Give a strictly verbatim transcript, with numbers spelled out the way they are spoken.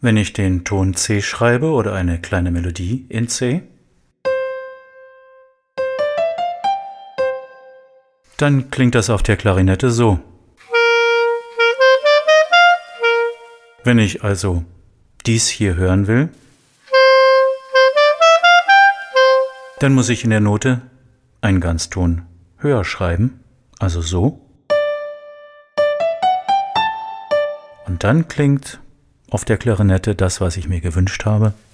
Wenn ich den Ton C schreibe oder eine kleine Melodie in C, dann klingt das auf der Klarinette so. Wenn ich also dies hier hören will, dann muss ich in der Note einen Ganzton höher schreiben, also so. Und dann klingt auf der Klarinette das, was ich mir gewünscht habe.